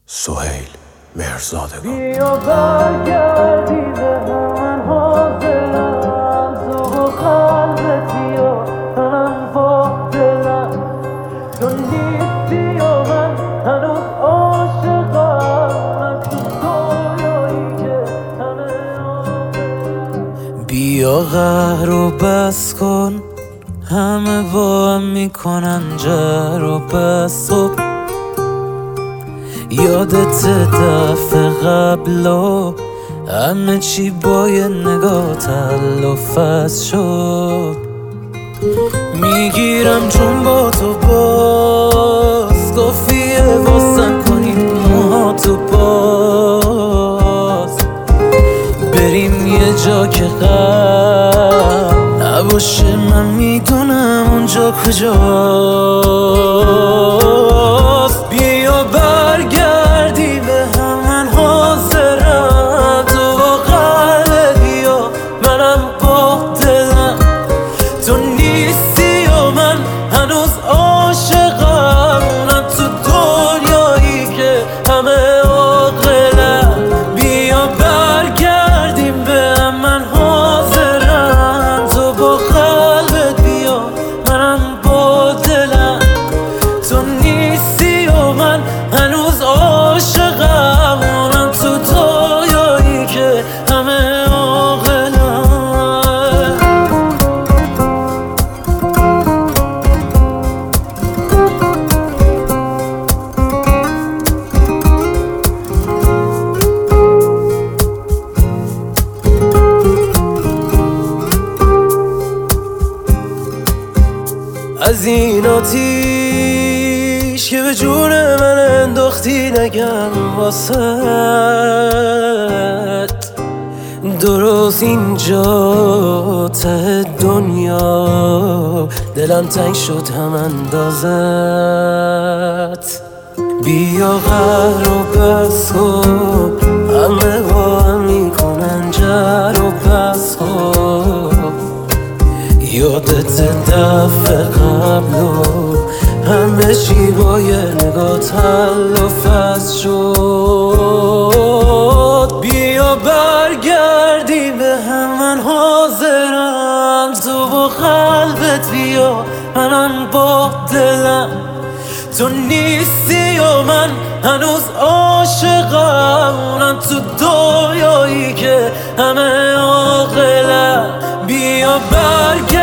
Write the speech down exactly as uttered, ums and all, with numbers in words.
سهیل مهرزادگان. بیا برگردی به من حاضرم، تو با قلبتی و منم با دلم، تو نیستی و من هنوز عاشقم، من تو دنیایی که همه عاقلم. بیا قهر و بس کن، همه با هم میکنن جر و بس. خب یادت دفعه قبل و همه چی با یه نگاه تل و فصل شد. میگیرم چون با تو باز کافیه واسم کنیم موهاتو باز، بریم یه جا که غم نباشه. من میدونم اونجا کجاست. بیا برگردی به هم، من حاضرم، تو با قلبی و منم با دلم، تو نیستی و من هنوز عاشقم، من تو دنیایی که همه عاقلم. بیا برگردیم به هم، من حاضرم، تو با قلبت بیا منم با دلم، تو نیستی و من هنوز عاشقم، من تو دنیایی که همه عاقلم. از این آتیش که به جون من انداختی نگم واسد، درست اینجا ته دنیا دلم تنگ شد هم اندازت. بیا قهر و بس کن، همه با هم میکنن جر و بس. یادت دفعه قبل و همه چی با یه نگاه تل و فصل شد. بیا برگردی به هم، من حاضرم، تو با قلبت بیا منم با دلم، تو نیستی و من هنوز عاشقم، من تو دنیایی که همه عاقلم. بیا برگردی